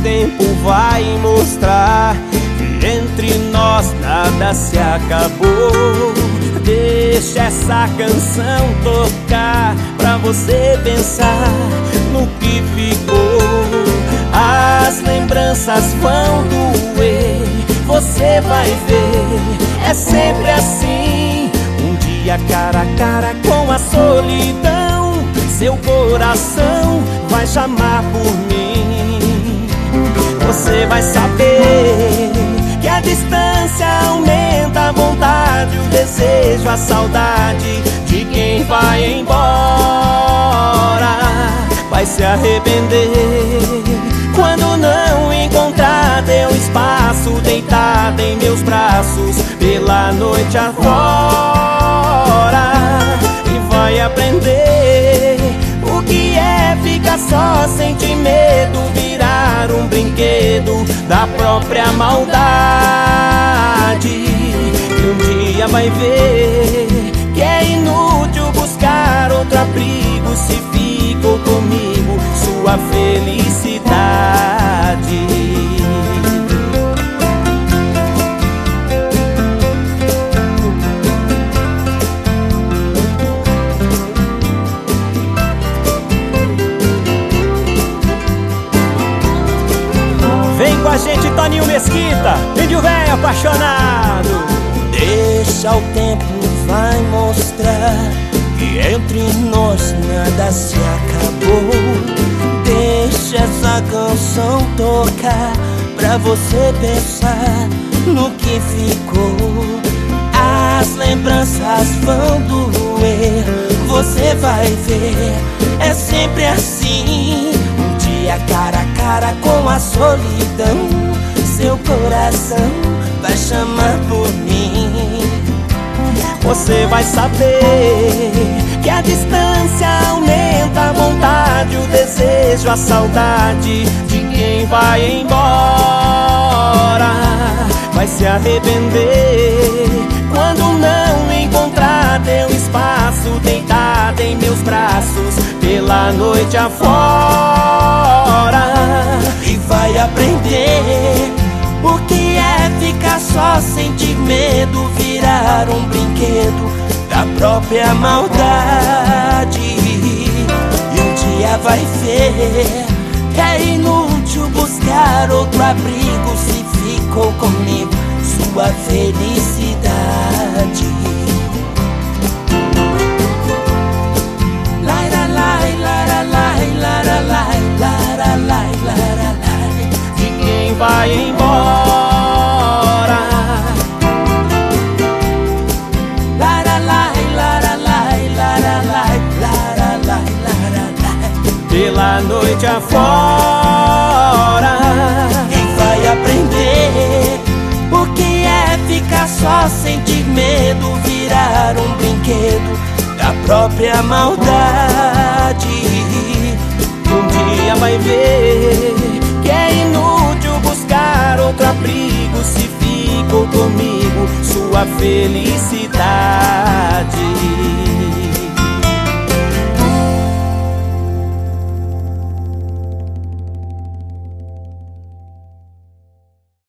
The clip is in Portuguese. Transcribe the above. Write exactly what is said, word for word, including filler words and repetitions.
tempo vai mostrar que entre nós nada se acabou. Deixa essa canção tocar pra você pensar no que ficou. As lembranças vão doer, você vai ver, é sempre assim. Um dia cara a cara com a solidão, seu coração vai chamar por mim. Você vai saber que a distância aumenta a vontade, o desejo, a saudade de quem vai embora. Vai se arrepender quando não encontrar teu espaço deitado em meus braços pela noite afora. E vai aprender o que é ficar só, sentir medo, virar um brinquedo da própria maldade. E um dia vai ver que é inútil buscar outro abrigo se ficou comigo sua felicidade. Vem com a gente, Toninho Mesquita, índio velho apaixonado. Deixa o tempo vai mostrar que entre nós nada se acabou. Deixa essa canção tocar pra você pensar no que ficou. As lembranças vão doer, você vai ver, é sempre assim. Um dia cara a cara com a solidão, seu coração vai chamar por mim. Você vai saber que a distância aumenta a vontade, o desejo, a saudade de quem vai embora. Vai se arrepender quando não encontrar teu espaço deitado em meus braços pela noite afora. E vai aprender o que é ficar só, sentir medo, virar um brinquedo da própria maldade. E um dia vai ver que é inútil buscar outro abrigo se ficou comigo sua felicidade. Lara lai, lara lai, lara lai, lara lai, lara lai, de quem vai embora. Lara lai, lara lai, lara lai, lara lai, lara lai, pela noite afora. E vai aprender o que é ficar só, sentir medo, virar um brinquedo da própria maldade. Um dia vai ver que é inútil buscar outro abrigo se ficou comigo sua felicidade.